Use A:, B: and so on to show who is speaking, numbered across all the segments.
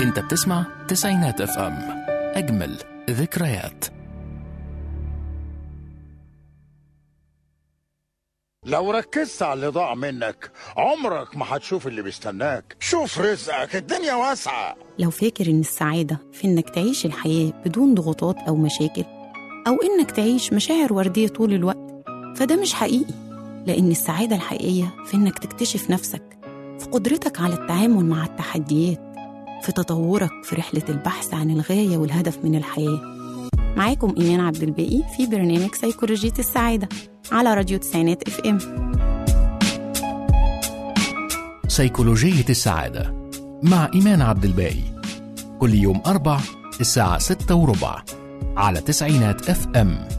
A: انت بتسمع تسعينات اف ام، اجمل ذكريات.
B: لو ركزت على اللي ضاع منك عمرك ما هتشوف اللي بيستناك. شوف رزقك، الدنيا واسعة.
C: لو فاكر إن السعادة في إنك تعيش الحياة بدون ضغوطات أو مشاكل، أو إنك تعيش مشاعر وردية طول الوقت، فده مش حقيقي. لأن السعادة الحقيقية في إنك تكتشف نفسك، في قدرتك على التعامل مع التحديات، في تطورك في رحلة البحث عن الغاية والهدف من الحياة. معاكم إيمان عبد الباقي في برنامج سيكولوجية السعادة على راديو تسعينات اف ام.
A: سيكولوجية السعادة مع إيمان عبد الباقي، كل يوم 4 الساعة 6:15 على تسعينات اف ام.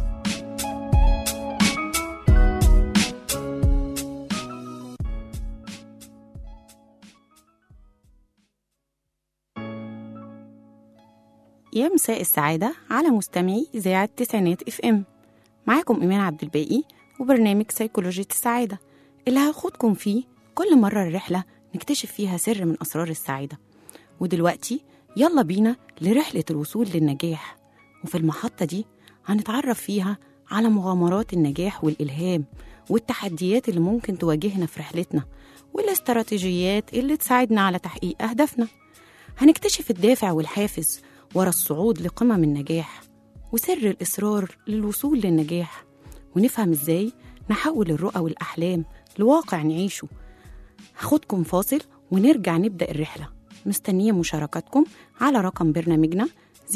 C: يا مساء السعادة على مستمعي إذاعة تسعينات اف ام. معاكم إيمان عبد الباقي وبرنامج سيكولوجية السعادة اللي هاخدكم فيه كل مرة الرحلة نكتشف فيها سر من أسرار السعادة. ودلوقتي يلا بينا لرحلة الوصول للنجاح، وفي المحطة دي هنتعرف فيها على مغامرات النجاح والإلهام والتحديات اللي ممكن تواجهنا في رحلتنا، والاستراتيجيات اللي تساعدنا على تحقيق أهدافنا. هنكتشف الدافع والحافز ورا الصعود لقمم النجاح، وسر الإصرار للوصول للنجاح، ونفهم إزاي نحول الرؤى والأحلام لواقع نعيشه. هاخدكم فاصل ونرجع نبدأ الرحلة. مستنية مشاركاتكم على رقم برنامجنا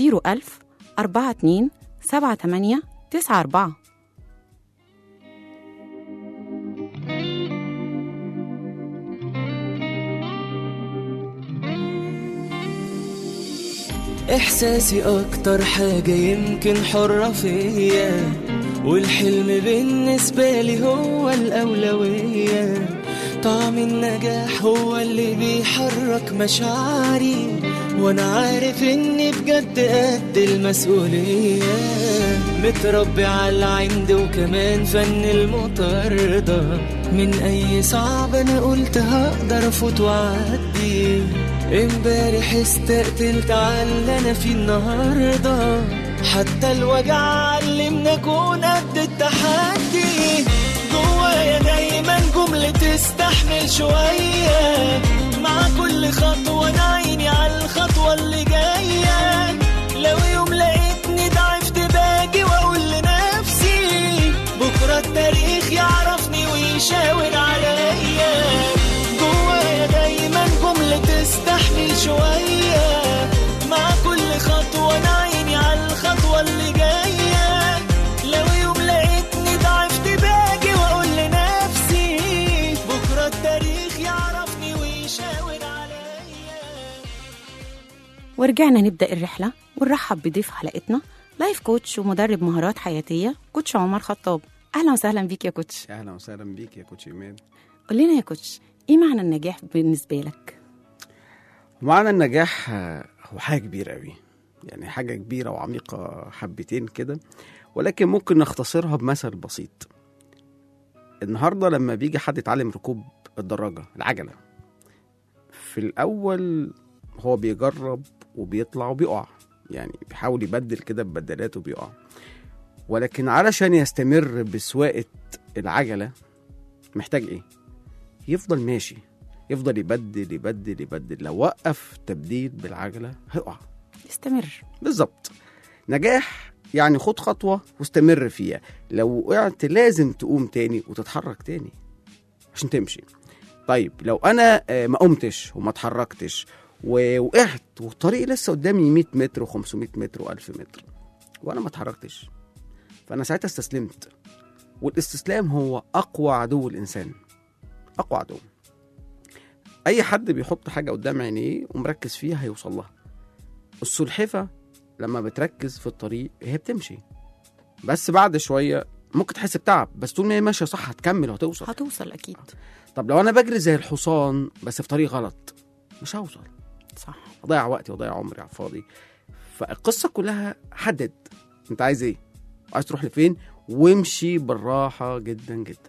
C: 010427894.
D: إحساسي أكتر حاجة يمكن حرة فيا، والحلم بالنسبة لي هو الأولوية. طعم النجاح هو اللي بيحرك مشاعري، وأنا عارف إني بجد قد المسؤولية. متربي على العند وكمان فن المطاردة، من أي صعب أنا قلت هقدر أفوت وأعدي. امبارح استقتلت على اللي انا فيه النهارده، حتى الوجع علمنا اكون قد التحدي. جوايا دايما جملة تستحمل شوية، مع كل خطوة انا عيني على الخطوة اللي جاية. لو يوم لقيتني ضعفت باجي واقول لنفسي بكرة التاريخ يعرفني ويشاور عليا. جوايا دايما جملة تستحمل شوية، مع كل خطوة أنا عيني على الخطوة اللي جاية. لو يوم لقيتني ضعفت باجي وأقول لنفسي بكرة التاريخ يعرفني ويشاور عليا.
C: ورجعنا نبدأ الرحلة ونرحب بضيف حلقتنا، لايف كوتش ومدرب مهارات حياتية، كوتش عمر خطاب. أهلا وسهلا بيك يا كوتش.
E: أهلا وسهلا بيك يا كوتش إيمان.
C: قول لنا يا كوتش، إيه معنى النجاح بالنسبة لك؟
E: معنى النجاح هو حاجة كبيرة قوي، يعني حاجة كبيرة وعميقة حبتين كده، ولكن ممكن نختصرها بمثل بسيط. النهاردة لما بيجي حد يتعلم ركوب الدراجة العجلة، في الأول هو بيجرب وبيطلع وبيقع، يعني بيحاول يبدل كده ببدلات وبيقع، ولكن علشان يستمر بسواقة العجلة محتاج إيه؟ يفضل ماشي، يفضل يبدل يبدل يبدل. لو وقف تبديل بالعجلة هيقع.
C: استمر.
E: بالظبط. نجاح يعني خد خطوة واستمر فيها، لو وقعت لازم تقوم تاني وتتحرك تاني عشان تمشي. طيب لو أنا ما قمتش وما اتحركتش ووقعت والطريق لسه قدامي 100 متر و500 متر و1000 متر وأنا ما اتحركتش، فأنا ساعتها استسلمت. والاستسلام هو أقوى عدو الإنسان، أقوى عدو. أي حد بيحط حاجة قدام عينيه ومركز فيها هيوصل لها. السلحفة لما بتركز في الطريق هي بتمشي، بس بعد شوية ممكن تحس بتعب، بس طول ما هي ماشية صح هتكمل وهتوصل.
C: هتوصل أكيد.
E: طب لو أنا بجري زي الحصان بس في طريق غلط مش هوصل.
C: صح. أضيع
E: وقتي وأضيع عمري على الفاضي. فالقصة كلها حدد أنت عايز إيه، عايز تروح لفين، وامشي بالراحة جدا جدا.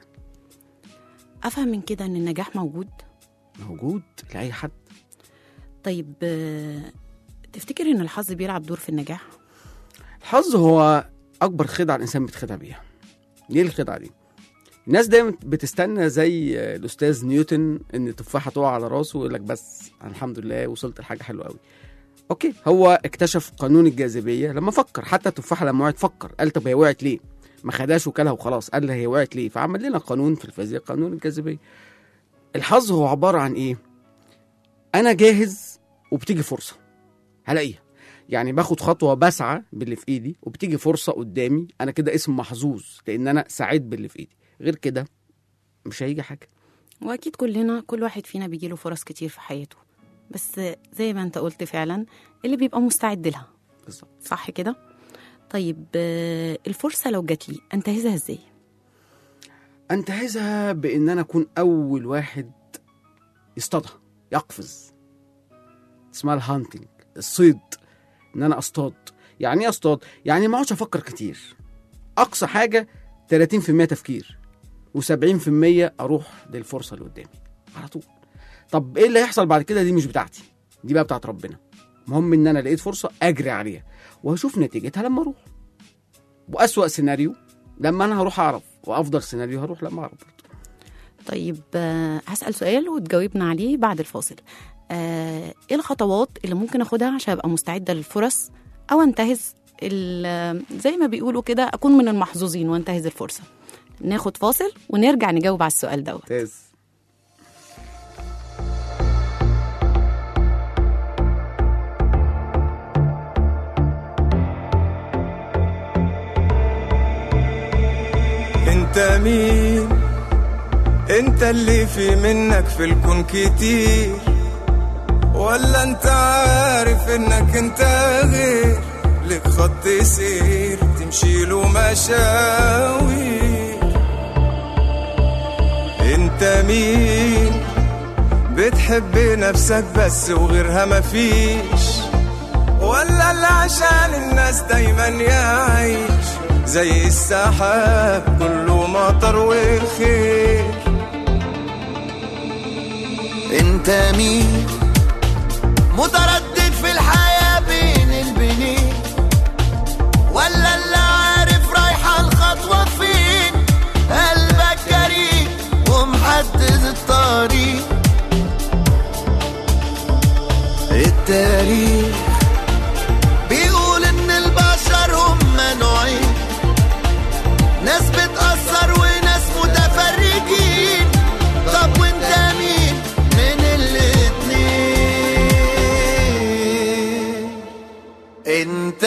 C: أفهم من كده أن النجاح موجود
E: لأي حد.
C: طيب تفتكر إن الحظ بيلعب دور في النجاح؟
E: الحظ هو اكبر خدعه الانسان بيتخدع بيها. ليه الخدعه دي؟ الناس دايما بتستنى زي الاستاذ نيوتن ان التفاحه تقع على راسه ويقول لك بس الحمد لله وصلت لحاجه حلوه قوي. اوكي، هو اكتشف قانون الجاذبيه لما فكر. حتى التفاحه لما وقعت فكر، قال طب هي وقعت ليه؟ ما خداش وكلها وخلاص، قال هي وقعت ليه؟ فعمل لنا قانون في الفيزياء، قانون الجاذبيه. الحظ هو عباره عن ايه؟ انا جاهز وبتيجي فرصه هلاقيها. يعني باخد خطوه بسعى باللي في ايدي وبتيجي فرصه قدامي، انا كده اسم محظوظ لان انا سعيت باللي في ايدي. غير كده مش هيجي حاجه.
C: وأكيد كل واحد فينا بيجيله فرص كتير في حياته، بس زي ما أنت قلت فعلا اللي بيبقى مستعد لها.
E: بالظبط.
C: صح كده؟ طيب الفرصة لو جات لي أنتهزها إزاي؟
E: انتهزها بان انا اكون اول واحد يصطادها، يقفز. اسمها الهانتنج، الصيد، ان انا اصطاد. يعني ايه اصطاد؟ يعني ما اقعدش افكر كتير. اقصى حاجه 30% تفكير و70% اروح للفرصه اللي قدامي على طول. طب ايه اللي هيحصل بعد كده؟ دي مش بتاعتي، دي بقى بتاعت ربنا. المهم ان انا لقيت فرصه اجري عليها وهشوف نتيجتها لما اروح. واسوأ سيناريو لما انا هروح اعرف، وافضل سيناريو هروح لما اعرف.
C: طيب هسأل سؤال وتجاوبنا عليه بعد الفاصل. ايه الخطوات اللي ممكن اخدها عشان ابقى مستعدة للفرص او انتهز زي ما بيقولوا كده اكون من المحظوظين وانتهز الفرصة؟ ناخد فاصل ونرجع نجاوب على السؤال دوت.
E: ممتاز.
D: انت مين؟ انت اللي في منك في الكون كتير، ولا انت عارف انك انت غير؟ لك خط سير تمشي له مشاوير. انت مين؟ بتحب نفسك بس وغيرها مفيش، ولا اللي عشان الناس دايما يعيش زي السحاب كله مطر وخير؟
F: انت مين؟ متردد في الحياة بين البنين، ولا اللي عارف رايحة الخطوة فين؟ قلبك جريء ومحدد الطريق. التاريخ بيقول ان البشر هم نوعين، ناس بتأثر وناس متفرجين. طب وانت مين من الاتنين؟ انت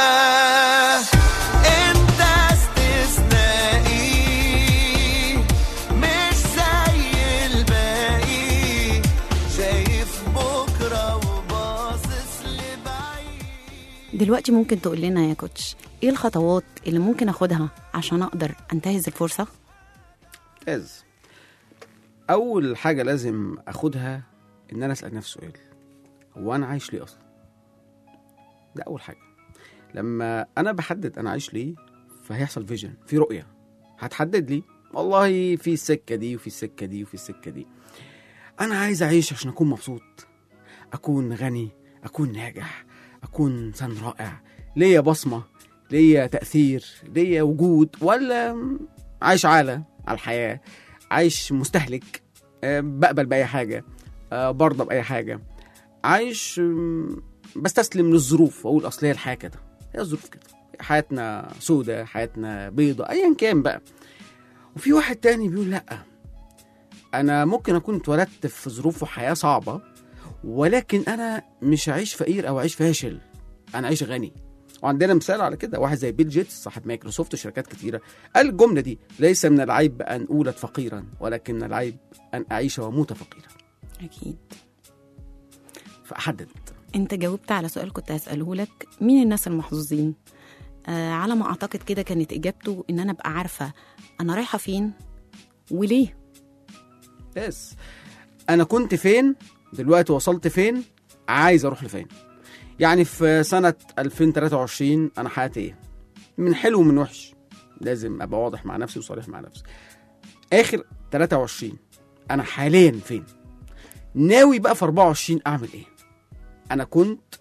F: استثنائي مش زي الباقي، شايف بكرة وباصص لبعيد.
C: دلوقتي ممكن تقول لنا يا كوتش ايه الخطوات اللي ممكن اخدها عشان اقدر انتهز الفرصة؟
E: ممتاز. اول حاجه لازم اخدها ان انا اسال نفسي سؤال: هو انا عايش ليه اصلا؟ ده اول حاجه. لما انا بحدد انا عايش ليه فهيحصل فيجن، في رؤيه هتحدد لي والله في السكه دي وفي السكه دي وفي السكه دي. انا عايز اعيش عشان اكون مبسوط، اكون غني، اكون ناجح، اكون انسان رائع، ليا بصمه، ليا تاثير، ليا وجود، ولا عايش على الحياه، عايش مستهلك، بقبل باي حاجه، برضى باي حاجه، عايش بستسلم للظروف واقول اصل هي الحياه كده، هي الظروف كده، حياتنا سودة، حياتنا بيضة، ايا كان بقى. وفي واحد تاني بيقول لا، انا ممكن اكون اتولدت في ظروف وحياه صعبه، ولكن انا مش عايش فقير او عايش فاشل، انا عايش غني. وعندنا مثال على كده، واحد زي بيل جيتس صاحب مايكروسوفت وشركات كتيره، قال الجمله دي: ليس من العيب ان اولد فقيرا، ولكن من العيب ان اعيش واموت فقيرا.
C: اكيد.
E: فاحدد.
C: انت جاوبت على سؤال كنت هسأله لك، مين الناس المحظوظين؟ على ما اعتقد كده كانت اجابته ان انا ابقى عارفه انا رايحه فين وليه.
E: بس انا كنت فين، دلوقتي وصلت فين، عايز اروح لفين. يعني في سنه 2023 انا حياتي ايه، من حلو ومن وحش، لازم ابقى واضح مع نفسي وصريح مع نفسي. اخر 23 انا حاليا فين، ناوي بقى في 24 اعمل ايه. انا كنت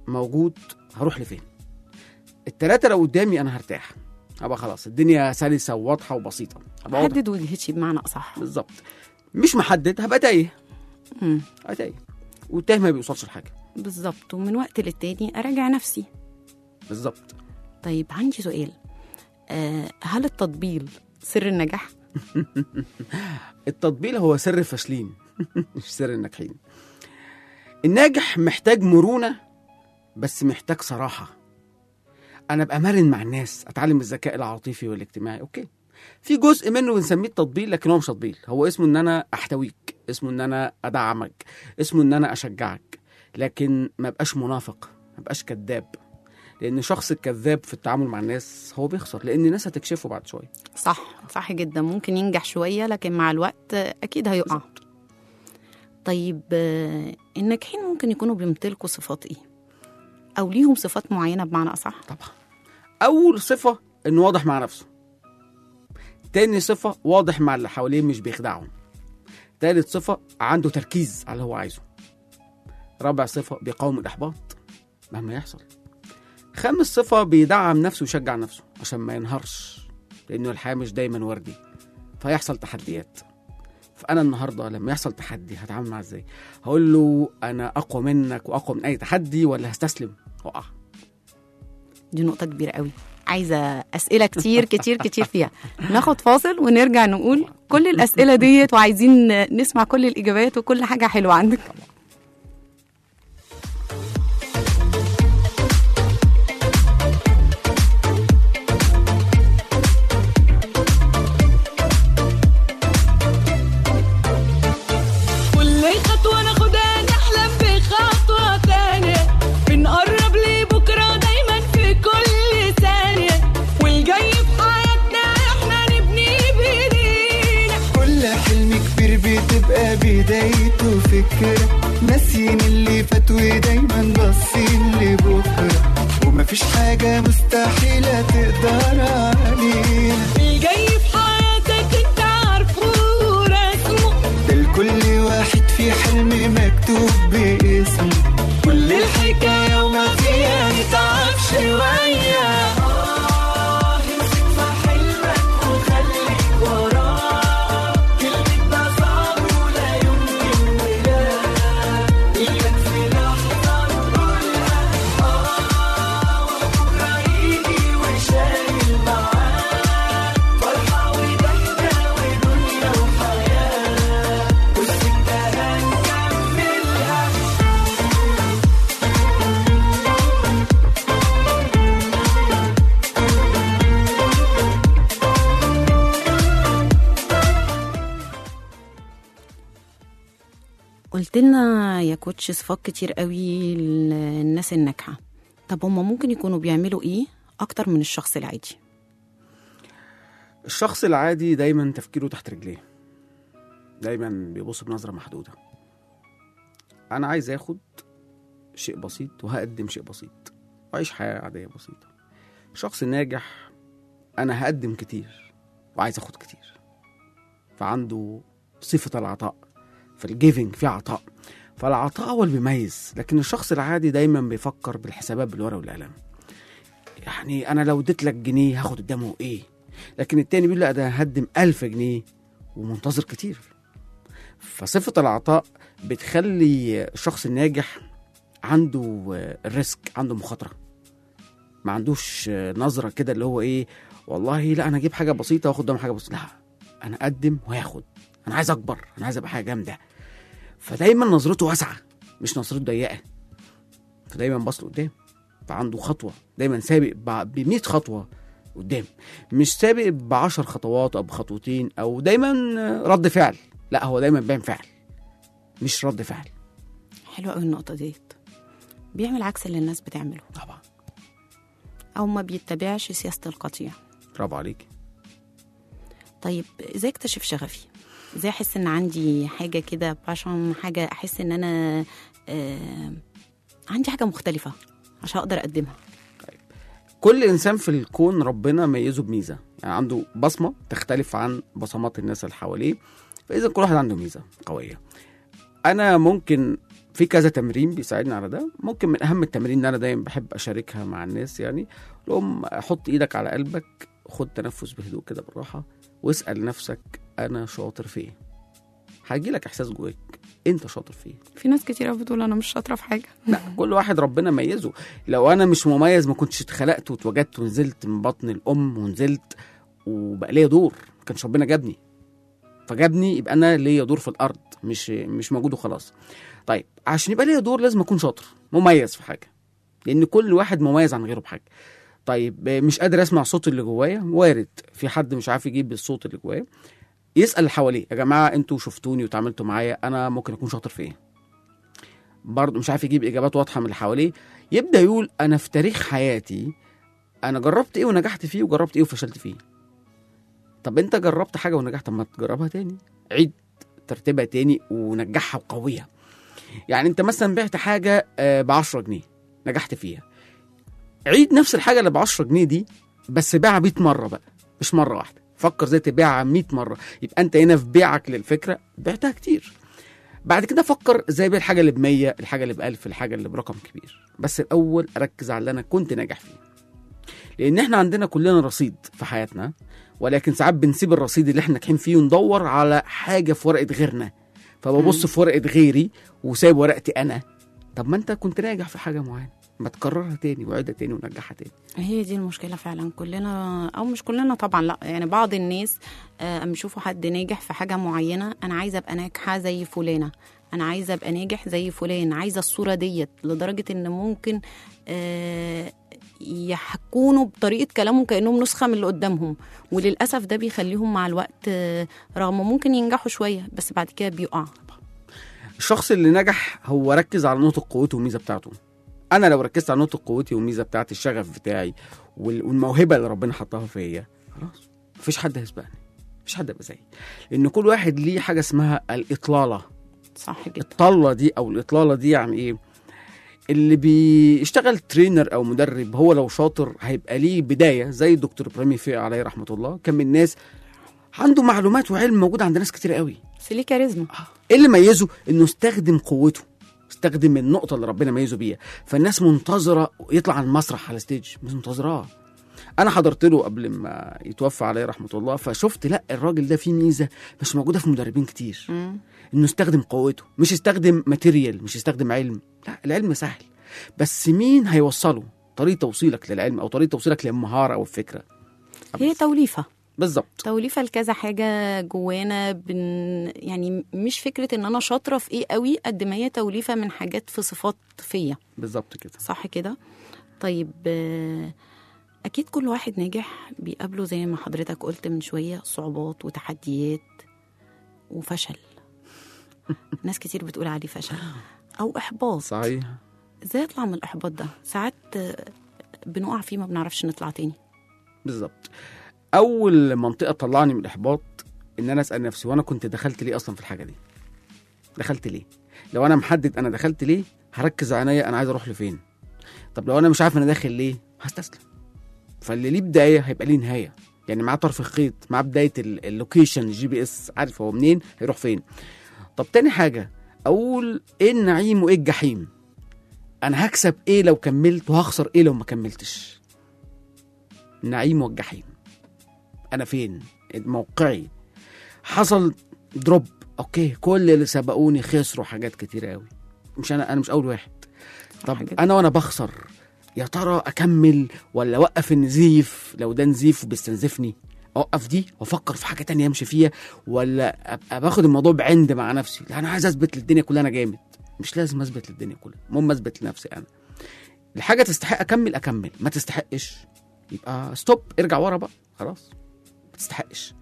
E: موجود هروح لفين. التلاتة لو قدامي انا هرتاح، هبقى خلاص الدنيا سلسة وواضحة وبسيطة. هبقى واضح.
C: حدد وجهتي بمعنى اصح.
E: بالظبط. مش محدد هبقى تايه.
C: مم.
E: هبقى تايه، والتايه ما بيوصلش لحاجة.
C: بالظبط. ومن وقت للتاني اراجع نفسي.
E: بالظبط.
C: طيب عندي سؤال، هل التطبيل سر النجاح؟
E: التطبيل هو سر الفاشلين مش سر الناجحين. الناجح محتاج مرونة، بس محتاج صراحة. أنا أبقى مرن مع الناس، أتعلم الذكاء العاطفي والاجتماعي. أوكي، في جزء منه بنسميه التطبيل، لكن هو مش تطبيل. هو اسمه إن أنا أحتويك، اسمه إن أنا أدعمك، اسمه إن أنا أشجعك، لكن ما بقاش منافق، ما بقاش كذاب. لأن الشخص الكذاب في التعامل مع الناس هو بيخسر، لأن الناس هتكشفه بعد شوية.
C: صح جدا. ممكن ينجح شوية لكن مع الوقت أكيد هيقع. طيب الناجحين ممكن يكونوا بيمتلكوا صفات إيه؟ أو ليهم صفات معينة بمعنى أصح؟
E: طبعا. أول صفة إنه واضح مع نفسه. تاني صفة واضح مع اللي حواليه مش بيخدعهم. تالت صفة عنده تركيز على اللي هو عايزه. رابع صفة بيقاوم الإحباط مهما يحصل. خامس صفة بيدعم نفسه ويشجع نفسه عشان ما ينهارش، لأنه الحياة مش دايما وردي، فيحصل تحديات. فأنا النهاردة لما يحصل تحدي هتعامل معاه إزاي؟ هقول له أنا أقوى منك وأقوى من أي تحدي، ولا هستسلم وأقع؟
C: دي نقطة كبيرة قوي، عايزة أسئلة كتير كتير كتير فيها. ناخد فاصل ونرجع نقول كل الأسئلة ديت، وعايزين نسمع كل الإجابات وكل حاجة حلوة عندك.
F: بدايته فكرة ناسين اللي فات ودايما باصين لبكرة، ومفيش حاجة مستحيلة تقدر عليها. الجاي في حياتك انت عارفه ورسمه، ده لكل واحد في حلم مكتوب باسمه. كل الحكاية وما فيها نتعب شوية. امسك في حلمك وخليك وراه.
C: قلت لنا يا كوتش صفات كتير قوي للناس الناجحة. طب هم ممكن يكونوا بيعملوا ايه اكتر من الشخص العادي؟
E: الشخص العادي دايما تفكيره تحت رجليه، دايما بيبص بنظرة محدودة. انا عايز اخد شيء بسيط وهقدم شيء بسيط وعيش حياة عادية بسيطة. الشخص الناجح انا هقدم كتير وعايز اخد كتير، فعنده صفة العطاء، فالجيفنج في عطاء، فالعطاء هو اللي بيميز. لكن الشخص العادي دايما بيفكر بالحسابات بالورقة والقلم. يعني انا لو اديت لك جنيه هاخد قدامه ايه؟ لكن التاني بيقول لا ده هقدم 1000 جنيه ومنتظر كتير. فصفة العطاء بتخلي الشخص الناجح عنده الريسك، عنده مخاطرة، ما عندوش نظرة كده اللي هو ايه والله لا انا اجيب حاجة بسيطة واخد قدام حاجة بسيطة. لا، انا اقدم وهاخد، انا عايز اكبر، انا عايز ابقى حاجة جامدة. فدايما نظرته واسعة مش نظرته ضيقة، فدايما باص لقدام، فعنده خطوة، دايما سابق ب100 خطوة قدام، مش سابق ب10 خطوات او بخطوتين او دايما رد فعل. لا، هو دايما بيعمل فعل مش رد فعل.
C: حلوة قوي النقطة ديت. بيعمل عكس اللي الناس بتعمله
E: طبعا،
C: او ما بيتبعش سياسة القطيع.
E: برافو عليك.
C: طيب ازاي اكتشف شغفي؟ ازاي احس ان عندي حاجة كده باشن، حاجة احس ان انا عندي حاجة مختلفة عشان اقدر اقدمها؟
E: طيب. كل انسان في الكون ربنا ميزه بميزة، يعني عنده بصمة تختلف عن بصمات الناس اللي حواليه، فاذا كل واحد عنده ميزة قوية. انا ممكن في كذا تمرين بيساعدني على ده. ممكن من اهم التمارين اللي انا دايما بحب اشاركها مع الناس يعني، لهم حط ايدك على قلبك، خد تنفس بهدوء كده بالراحه، واسال نفسك انا شاطر في ايه. هيجي لك احساس جواك انت شاطر في ايه.
C: في ناس كتير بتقول انا مش شاطره في حاجه.
E: لا، كل واحد ربنا ميزه. لو انا مش مميز ما كنتش اتخلقت واتوجدت ونزلت من بطن الام ونزلت وبقى ليا دور، ما كانش ربنا جابني، فجابني يبقى انا ليا دور في الارض، مش موجود وخلاص. طيب عشان يبقى ليا دور لازم اكون شاطر مميز في حاجه، لان كل واحد مميز عن غيره بحاجه. طيب مش قادر اسمع الصوت اللي جوايا، وارد في حد مش عارف يجيب الصوت اللي جوايا، يسال اللي حواليه يا جماعه انتوا شفتوني وتعاملتوا معايا، انا ممكن اكون شاطر في ايه. برضه مش عارف يجيب اجابات واضحه من اللي حواليه، يبدا يقول انا في تاريخ حياتي انا جربت ايه ونجحت فيه، وجربت ايه وفشلت فيه. طب انت جربت حاجه ونجحت، طب ما تجربها تاني، عيد ترتيبها تاني ونجحها وقويها. يعني انت مثلا بعت حاجه ب10 جنيه نجحت فيها، عيد نفس الحاجه اللي ب10 جنيه دي بس بيعها 100 مره بقى، مش مره واحده. فكر زي تبيعها 100 مره، يبقى انت هنا في بيعك للفكره بعتها كتير. بعد كده فكر زي بيع الحاجه اللي ب100، الحاجه اللي ب1000، الحاجه اللي برقم كبير. بس الاول اركز على اللي انا كنت ناجح فيه، لان احنا عندنا كلنا رصيد في حياتنا، ولكن ساعات بنسيب الرصيد اللي احنا ناجحين فيه وندور على حاجه في ورقه غيرنا، فببص في ورقه غيري وسايب ورقتي انا. طب ما انت كنت ناجح في حاجه معينه، ما تكررها تاني وعيدها تاني ونجحها تاني.
C: هي دي المشكله فعلا. كلنا او مش كلنا طبعا، لا يعني بعض الناس اما يشوفوا حد ناجح في حاجه معينه، انا عايزه ابقى ناجحه زي فلانه، انا عايزه ابقى ناجح زي فلان، عايزه الصوره ديت، لدرجه ان ممكن يحكونوا بطريقه كلامهم كانهم نسخه من اللي قدامهم. وللاسف ده بيخليهم مع الوقت رغم ممكن ينجحوا شويه بس بعد كده بيقع.
E: الشخص اللي نجح هو ركز على نقطه قوته والميزه بتاعته. انا لو ركزت على نقطه قوتي والميزه بتاعتي، الشغف بتاعي والموهبه اللي ربنا حطها فيا، خلاص مفيش حد هيسبقني، مفيش حد هيبقى زيي، لان كل واحد ليه حاجه اسمها الاطلاله.
C: صح جدا.
E: الطله دي او الاطلاله دي يعني ايه؟ اللي بيشتغل ترينر او مدرب هو لو شاطر هيبقى ليه بدايه زي الدكتور ابراهيم فقيه عليه رحمه الله، كان من الناس عنده معلومات وعلم موجود عند ناس كتير قوي،
C: بس ليه كاريزما.
E: ايه اللي ميزه؟ انه استخدم قوته، استخدم النقطه اللي ربنا ميزه بيها، فالناس منتظره يطلع على المسرح على ستيج، مش منتظراه. انا حضرت له قبل ما يتوفى عليه رحمه الله، فشفت لا الراجل ده فيه ميزه مش موجوده في مدربين كتير، انه استخدم قوته، مش استخدم ماتيريال، مش استخدم علم. لا، العلم سهل، بس مين هيوصله؟ طريقه توصيلك للعلم او طريقه توصيلك للمهاره او الفكره،
C: هي توليفه.
E: بالظبط،
C: توليفه لكذا حاجه جوانا يعني مش فكره ان انا شاطره في ايه قوي قد ما هي توليفه من حاجات في صفات فيا.
E: بالظبط كده،
C: صح كده. طيب اكيد كل واحد ناجح بيقابله زي ما حضرتك قلت من شويه صعوبات وتحديات وفشل. ناس كتير بتقول عليه فشل او احباط.
E: صحيح.
C: ازاي اطلع من الاحباط ده؟ ساعات بنقع فيه ما بنعرفش نطلع تاني.
E: بالظبط. اول منطقه طلعني من الاحباط ان انا اسال نفسي، وانا كنت دخلت ليه اصلا في الحاجه دي؟ دخلت ليه؟ لو انا محدد انا دخلت ليه، هركز عينيا انا عايز اروح لفين. طب لو انا مش عارف انا داخل ليه، هستسلم. فاللي ليه بدايه هيبقى ليه نهايه، يعني معاه طرف الخيط، معاه بدايه اللوكيشن GPS، عارف هو منين هيروح فين. طب تاني حاجه اقول ايه النعيم وايه الجحيم؟ انا هكسب ايه لو كملت وهخسر ايه لو ما كملتش؟ النعيم والجحيم، انا فين؟ موقعي. حصل دروب، اوكي، كل اللي سبقوني خسروا حاجات كتير قوي، مش انا مش اول واحد. طب انا وانا بخسر يا ترى اكمل ولا اوقف النزيف؟ لو ده نزيف وبيستنزفني اوقف دي وافكر في حاجه تانية امشي فيها، ولا ابقى باخد الموضوع بعند مع نفسي؟ لا، انا عايز اثبت للدنيا كلها انا جامد. مش لازم اثبت للدنيا كلها، المهم اثبت لنفسي انا. الحاجه تستحق اكمل، ما تستحقش يبقى ستوب، ارجع ورا بقى، خلاص ما تستحقش.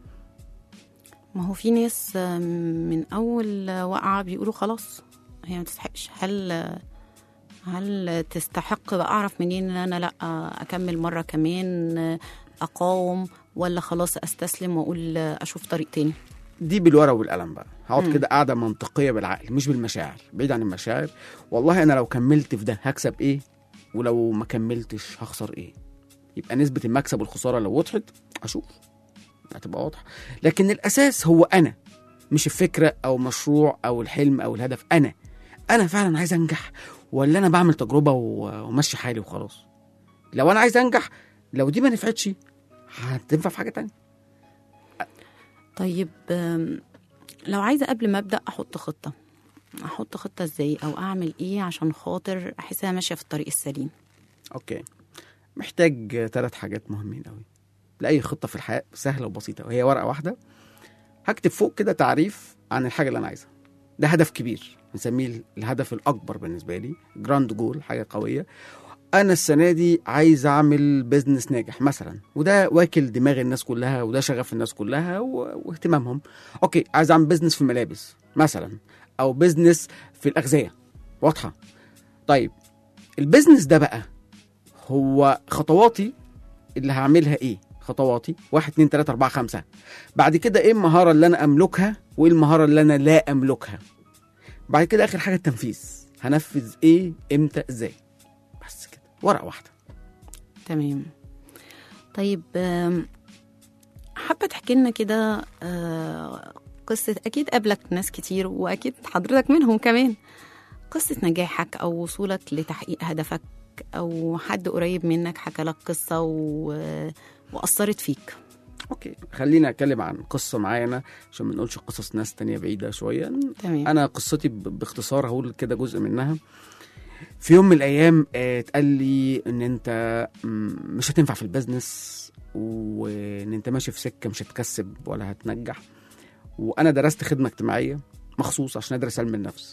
C: ما هو في ناس من اول وقعه بيقولوا خلاص هي ما تستحقش. هل تستحق بقى؟ اعرف منين ان انا لا اكمل مره كمان، اقاوم، ولا خلاص استسلم واقول اشوف طريق تاني؟
E: دي بالورقه والقلم بقى، هقعد كده قاعده منطقيه بالعقل مش بالمشاعر، بعيد عن المشاعر. والله انا لو كملت في ده هكسب ايه، ولو ما كملتش هخسر ايه. يبقى نسبه المكسب والخساره لو وضحت اشوف هتبقى واضحه. لكن الاساس هو انا، مش الفكره او مشروع او الحلم او الهدف. انا فعلا عايز انجح ولا انا بعمل تجربه ومشي حالي وخلاص. لو انا عايز انجح، لو دي ما نفعتش هتنفع في حاجه تانية.
C: طيب لو عايزة قبل ما أبدأ أحط خطة إزاي أو أعمل إيه عشان خاطر أحسها ماشية في الطريق السليم؟
E: اوكي، محتاج 3 حاجات مهمين قوي لاي خطه في الحياه، سهله وبسيطه، وهي ورقه واحده. هكتب فوق كده تعريف عن الحاجه اللي انا عايزها. ده هدف كبير بنسميه الهدف الاكبر بالنسبه لي، جراند جول، حاجه قويه. انا السنه دي عايز اعمل بيزنس ناجح مثلا، وده واكل دماغ الناس كلها، وده شغف الناس كلها واهتمامهم. اوكي، عايز اعمل بيزنس في الملابس مثلا، او بيزنس في الاغذيه، واضحه. طيب البيزنس ده بقى هو خطواتي اللي هعملها ايه؟ خطواتي 1 2 3 4 5. بعد كده ايه المهاره اللي انا املكها وايه المهاره اللي انا لا املكها. بعد كده اخر حاجه التنفيذ، هنفذ ايه امتى ازاي. بس كده، ورقه واحده.
C: تمام. طيب حابة تحكي لنا كده قصة، أكيد قابلك ناس كتير وأكيد حضرتك منهم كمان، قصة نجاحك أو وصولك لتحقيق هدفك، أو حد قريب منك حكى لك قصة وأثرت فيك.
E: اوكي، خلينا اتكلم عن قصه معانا عشان ما نقولش قصص ناس تانية بعيده شويه.
C: تمام.
E: انا قصتي باختصار هقول كده جزء منها. في يوم من الايام اتقال لي ان انت مش هتنفع في البيزنس، وان انت ماشي في سكه مش هتكسب ولا هتنجح. وانا درست خدمه اجتماعيه مخصوص عشان ادرس علم النفس،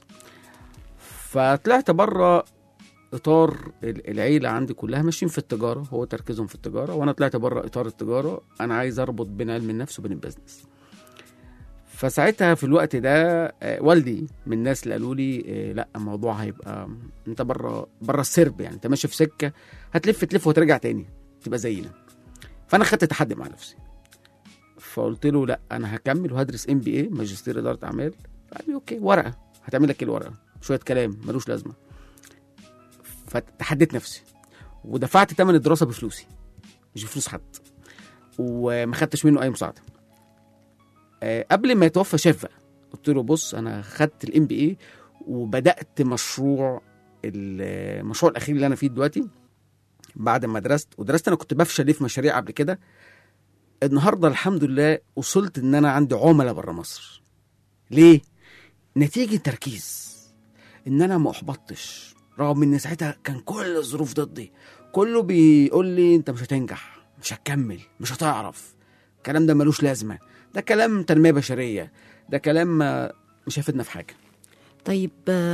E: فطلعت بره اطار العيله عندي كلها ماشيين في التجاره، هو تركيزهم في التجاره، وانا طلعت بره اطار التجاره. انا عايز اربط بين علم النفس وبين البيزنس. فساعتها في الوقت ده والدي من الناس اللي قالوا لي لا، الموضوع هيبقى انت بره السرب، يعني انت ماشي في سكه هتلف وترجع تاني تبقى زينا. فانا خدت تحدي مع نفسي، فقلت له لا، انا هكمل وهدرس MBA ماجستير اداره اعمال. قال لي اوكي، ورقه هتعمل لك ايه الورقه؟ شويه كلام ملوش لازمه. فتحديت نفسي ودفعت ثمن الدراسه بفلوسي، مش بفلوس حد، وما خدتش منه اي مساعده. قبل ما يتوفى شاف بقى، قلت له بص، انا خدت الMBA وبدات المشروع الاخير اللي انا فيه دلوقتي بعد ما ودرست. انا كنت بفشل في مشاريع قبل كده. النهارده الحمد لله وصلت ان انا عندي عملاء بره مصر. ليه؟ نتيجه تركيز، ان انا ما احبطتش رغم ان ساعتها كان كل الظروف ضدي. كله بيقول لي انت مش هتنجح، مش هتكمل، مش هتعرف، الكلام ده ملوش لازمه، ده كلام تنميه بشريه، ده كلام مش هيفيدنا في حاجه.
C: طيب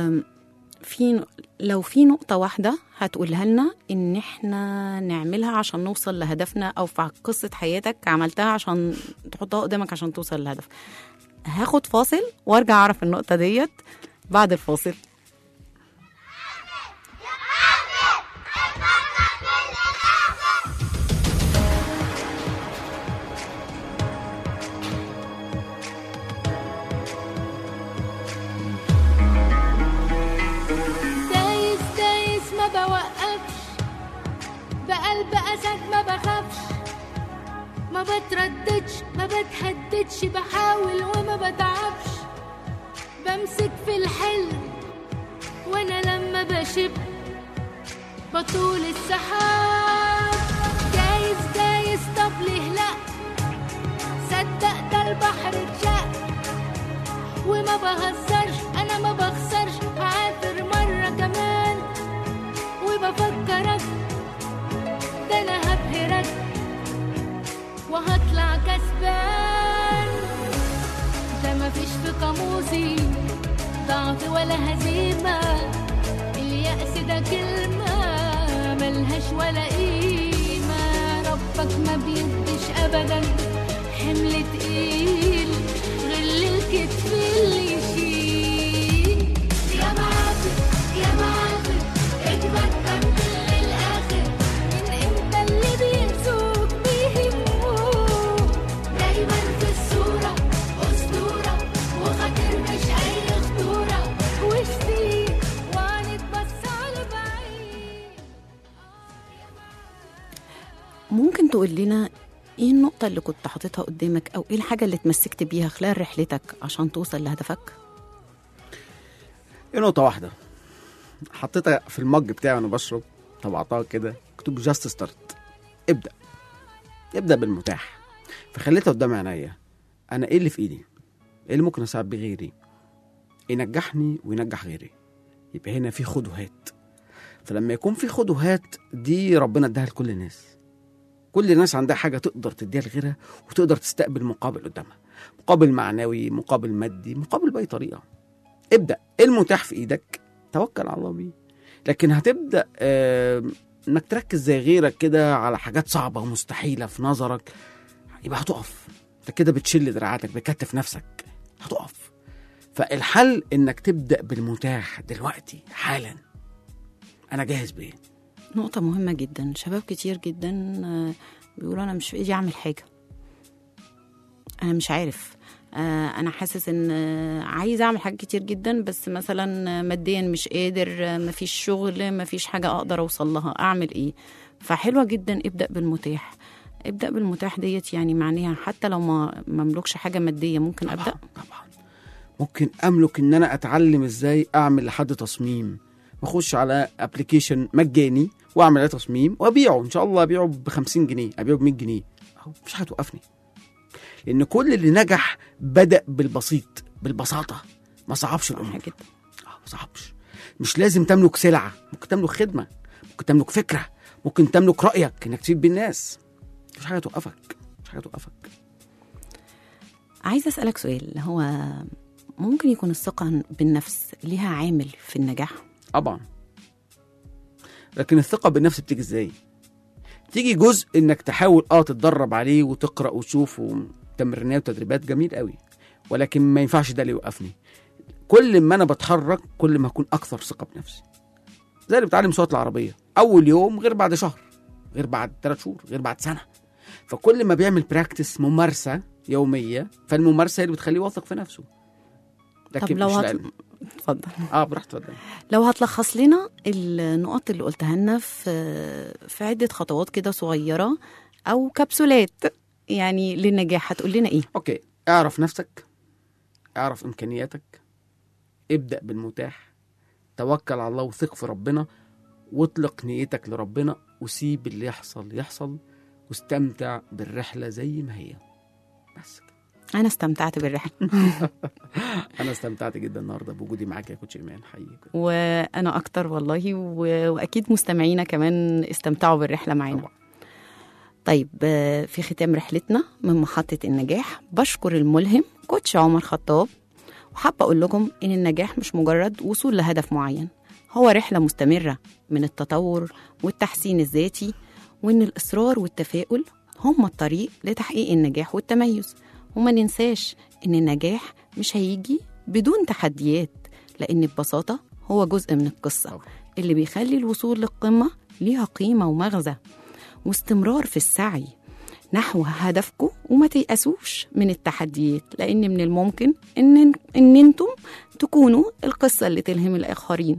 C: لو في نقطة واحدة هتقولها لنا إن إحنا نعملها عشان نوصل لهدفنا، أو في قصة حياتك عملتها عشان تحطها قدامك عشان توصل للهدف. هاخد فاصل وارجع أعرف النقطة ديت بعد الفاصل.
G: بقلب أسد ما بخافش، ما بترددش، ما بتهددش، بحاول وما بتعبش، بمسك في الحلم وانا لما بشب بطول السحاب. جايز طب ليه لا، صدق ده البحر اتشق، وما بهزرش انا ما بخسرش، هعافر مرة كمان وبفكرك، ده انا هبهرك وهطلع كسبان. ده مفيش في قاموسي ضعف ولا هزيمة، اليأس ده كلمة ملهاش ولا قيمة. ربك ما بيديش أبدا حمل تقيل غل الكتف اللي يشيل. يا معافر يا معافر اجمد كمل للآخر، من انت اللي بيرزوك بيهموك، دايما في الصورة أسطورة وخاطر مش أي خطورة، وشتي وهنتبص على بعيد.
C: ممكن تقول لنا ايه النقطة اللي كنت حاططها قدامك، او ايه الحاجة اللي اتمسكت بيها خلال رحلتك عشان توصل لهدفك؟
E: هي نقطة واحدة حطيتها في المج بتاعي وانا بشرب، طبعتها كده، مكتوب جاست ستارت. ابدأ بالمتاح. فخليتها قدام عينيا، انا ايه اللي في ايدي، ايه اللي ممكن اساعد بيه غيري، ينجحني وينجح غيري. يبقى هنا في خد وهات. فلما يكون في خد وهات دي ربنا اداها لكل الناس. كل الناس عندها حاجة تقدر تديها لغيرها وتقدر تستقبل مقابل قدامها، مقابل معنوي، مقابل مادي، مقابل بأي طريقة. ابدأ، المتاح في ايدك توكل على الله بيه. لكن هتبدأ انك تركز زي غيرك كده على حاجات صعبة ومستحيلة في نظرك، يبقى هتقف. انت كده بتشل دراعاتك، بتكتف نفسك، هتقف. فالحل انك تبدأ بالمتاح دلوقتي حالا. انا جاهز بيه.
C: نقطة مهمة جدا. شباب كتير جدا بيقولوا أنا مش في إيدي أعمل حاجة، أنا مش عارف، أنا حاسس إن عايز أعمل حاجات كتير جدا بس مثلا ماديا مش قادر، مفيش شغل، مفيش حاجة أقدر أوصل لها، أعمل إيه؟ فحلوة جدا ابدأ بالمتاح. ابدأ بالمتاح ديت يعني معناها حتى لو ما مملكش حاجة مادية ممكن أبدأ.
E: طبعا ممكن أملك إن أنا أتعلم إزاي أعمل لحد تصميم، بخش على ابلكيشن مجاني واعمل عليه تصميم وابيعه، ان شاء الله ابيعه ب50 جنيه، ابيعه ب100 جنيه، اهو مفيش حاجه توقفني. لان كل اللي نجح بدا بالبسيط، بالبساطه، ما صعبش الامور. ما صعبش. مش لازم تملك سلعه، ممكن تملك خدمه، ممكن تملك فكره، ممكن تملك رايك انك تفيد بالناس. مفيش حاجه توقفك، مفيش حاجه توقفك.
C: عايزه اسالك سؤال، هو ممكن يكون الثقه بالنفس ليها عامل في النجاح؟
E: طبعا. لكن الثقة بالنفس بتيجي ازاي؟ تيجي جزء انك تحاول تتدرب عليه وتقرأ وتشوف وتمرينات وتدريبات، جميل قوي، ولكن ما ينفعش ده اللي يوقفني. كل ما انا بتحرك كل ما اكون اكثر ثقة بنفسي. زي اللي بتعلم سواقة العربية، اول يوم غير بعد شهر، غير بعد 3 شهور، غير بعد سنة. فكل ما بيعمل براكتس، ممارسة يومية، فالممارسة هي اللي بتخليه واثق في نفسه.
C: طب لو اتفضل.
E: براحتك اتفضل.
C: لو هتلخص لنا النقط اللي قلتها لنا في عدة خطوات كده صغيرة أو كبسولات يعني للنجاح، هتقول لنا إيه؟
E: أوكي. اعرف نفسك، اعرف إمكانياتك، ابدأ بالمتاح، توكل على الله وثق في ربنا، واطلق نيتك لربنا، وسيب اللي يحصل، واستمتع بالرحلة زي ما هي. بس كده.
C: أنا استمتعت بالرحلة.
E: أنا استمتعت جدا النهاردة بوجودي معاك يا كوتش إيمان، حقيقي.
C: وأنا أكتر والله، وأكيد مستمعينا كمان استمتعوا بالرحلة معانا طبعا. طيب، في ختام رحلتنا من محطة النجاح بشكر الملهم كوتش عمر خطاب، وحابة أقول لكم إن النجاح مش مجرد وصول لهدف معين، هو رحلة مستمرة من التطور والتحسين الذاتي، وإن الإصرار والتفاؤل هم الطريق لتحقيق النجاح والتميز. وما ننساش إن النجاح مش هيجي بدون تحديات، لأن ببساطة هو جزء من القصة اللي بيخلي الوصول للقمة ليها قيمة ومغزى، واستمرار في السعي نحو هدفكم. وما تيأسوش من التحديات، لأن من الممكن إن انتم تكونوا القصة اللي تلهم الآخرين.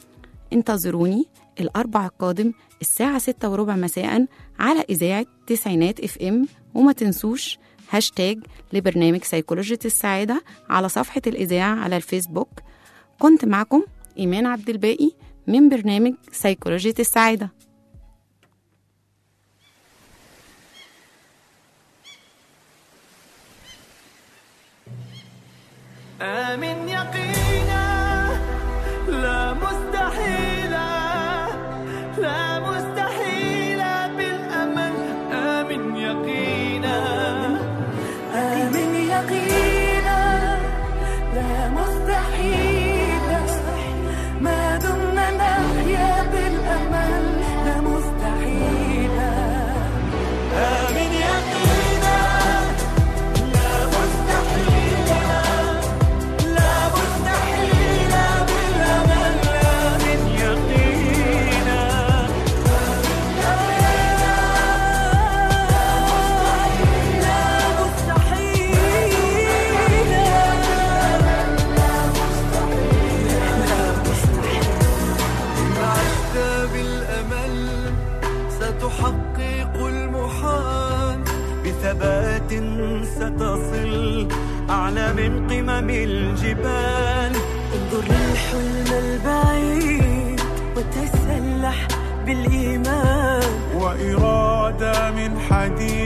C: انتظروني الأربع القادم الساعة 6:15 مساء على إذاعة تسعينات FM. وما تنسوش هاشتاج لبرنامج سيكولوجية السعادة على صفحة الإذاعة على الفيسبوك. كنت معكم إيمان عبد الباقي من برنامج سيكولوجية السعادة.
F: آمن يقينا لا مستحيلا، لا مستحيلا بالأمل. آمن يقينا، آمن يقينا لا مستحيلا، ما دمنا نحيا بالأمل لا مستحيلا. آمن يقينا لا مستحيلا، لا مستحيلا بالأمل. آمن يقينا، ستحقق المحال بثبات، ستصل أعلى من قمم الجبال. انظر للحب الحلم البعيد وتسلح بالإيمان
H: وإرادة من حديد